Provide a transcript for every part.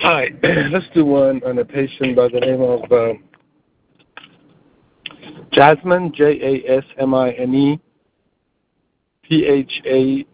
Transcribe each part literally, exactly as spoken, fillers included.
Hi, let's do one on a patient by the name of uh, Jasmine, J A S M I N E, P H A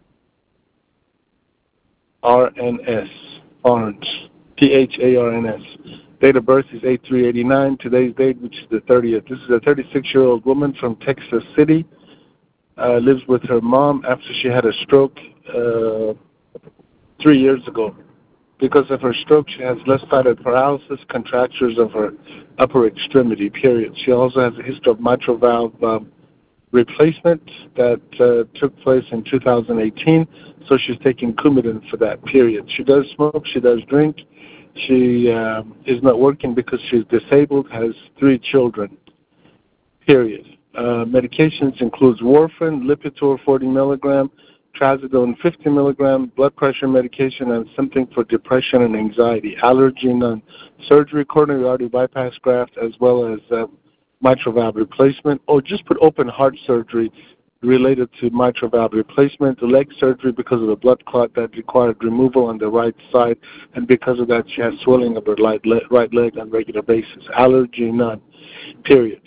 R N S, Barnes, P H A R N S. Date of birth is eight three eighty-nine. Today's date, which is the thirtieth. This is a thirty-six-year-old woman from Texas City. Uh, lives with her mom after she had a stroke uh, three years ago. Because of her stroke, she has left-sided paralysis, contractures of her upper extremity, period. She also has a history of mitral valve um, replacement that uh, took place in two thousand eighteen, so she's taking Coumadin for that, period. She does smoke, she does drink, she uh, is not working because she's disabled, has three children, period. Uh, medications includes warfarin, Lipitor forty milligram, trazodone fifty milligram, blood pressure medication, and something for depression and anxiety. Allergy, none. Surgery, coronary artery bypass graft, as well as uh, mitral valve replacement, or just put open heart surgery related to mitral valve replacement, leg surgery because of a blood clot that required removal on the right side, and because of that she has swelling of her right leg, right leg on a regular basis. Allergy, none, period.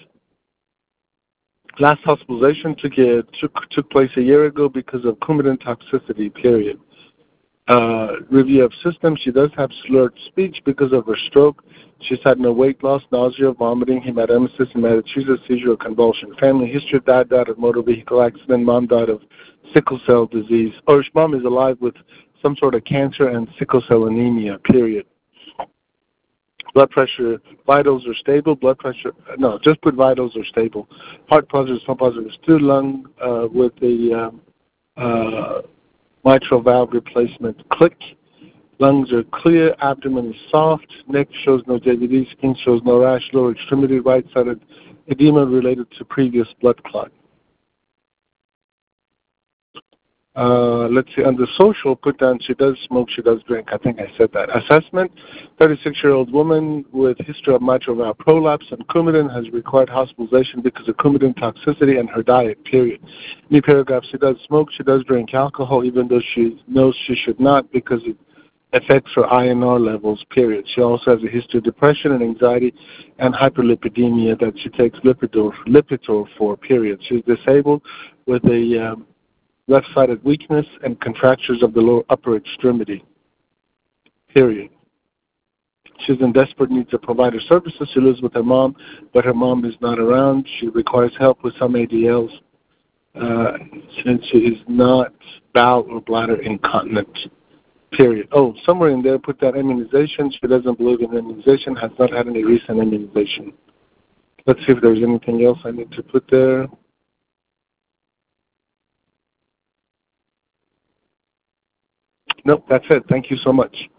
Last hospitalization took, uh, took took place a year ago because of Coumadin toxicity, period. Uh, review of systems, she does have slurred speech because of her stroke. She's had no weight loss, nausea, vomiting, hematemesis, hematochezia, seizure, or convulsion. Family history, dad died of motor vehicle accident, mom died of sickle cell disease. Or mom is alive with some sort of cancer and sickle cell anemia, period. Blood pressure, vitals are stable. Blood pressure, no, just put vitals are stable. Heart positive, some positive, two lung uh, with the um, uh, mitral valve replacement. Click. Lungs are clear. Abdomen is soft. Neck shows no J V D. Skin shows no rash. Lower extremity, right-sided edema related to previous blood clot. Uh, let's see, under social, put down she does smoke, she does drink. I think I said that. Assessment, thirty-six-year-old woman with history of mitral valve prolapse and Coumadin has required hospitalization because of Coumadin toxicity and her diet, period. New paragraph, she does smoke, she does drink alcohol, even though she knows she should not because it affects her I N R levels, period. She also has a history of depression and anxiety and hyperlipidemia that she takes Lipitor, Lipitor for, period. She's disabled with a... Um, left-sided weakness and contractures of the lower upper extremity, period. She's in desperate need of provider services. She lives with her mom, but her mom is not around. She requires help with some A D Ls uh, since she is not bowel or bladder incontinent, period. Oh, somewhere in there, put that immunization. She doesn't believe in immunization, has not had any recent immunization. Let's see if there's anything else I need to put there. Nope, that's it. Thank you so much.